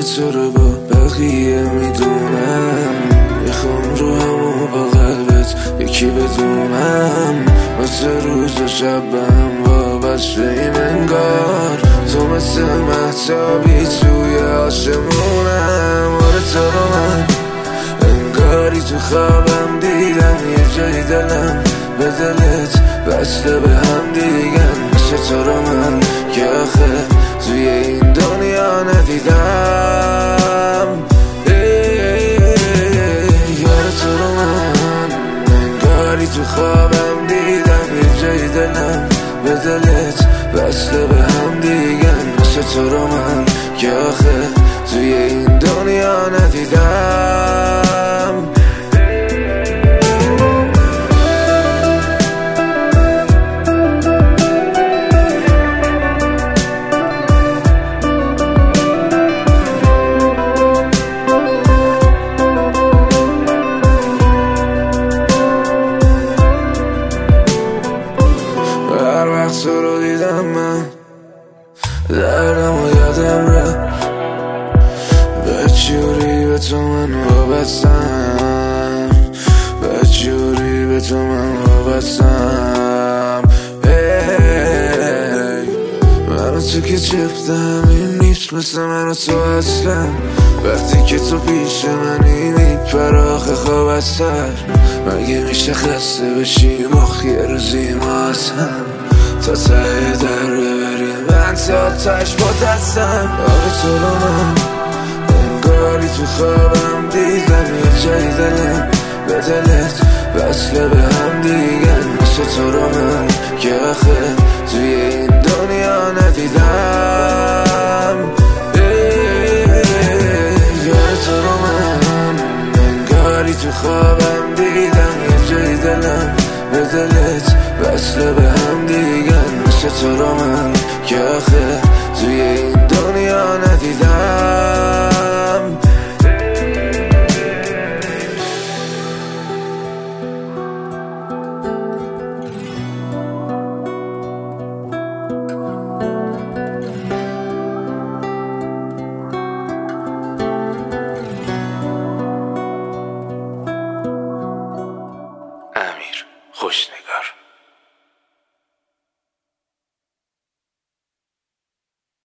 تو رو با بقیه میدونم، میخوام رو همو با قلبت یکی بدونم. مثل روز و شبم وابسته این انگار، تو مثل مهتابی توی آسمونم. آره تو رو من انگاری تو خوابم دیدم، یه جای دلم به دلت بسته به هم دیگن. مثل تو رو من که آخه توی این دنیا ندیدم. یار تو رو من انگاری تو خوابم دیدم، یه جای دلم به دلت بسته به هم دیگن. مثل تو رو من که آخه توی این دنیا ندیدم. هر وقت تو رو دیدم من دردم و یادم رفت، بچوری به تو من وابستم، بچوری به تو من وابستم. من و تو که چفت همین نیست، مثل من و تو اصلا. وقتی که تو پیش منی میپره آخه خواب از سر. مگه میشه خسته بشیم آخه یه روزی ما از هم تا ته در ببریم، من تا تش با دستم. آره تو رو من انگاری تو خوابم دیدم، یه جای دلم به دلت وصله به هم دیگن. مثل تو رو من که آخه توی این دنیا ندیدم. یار تو رو من انگاری تو خوابم دیدم، یه جای دلم به دلت وصله به هم دیگن. مثل تو رو من که آخه توی این دنیا ندیدم.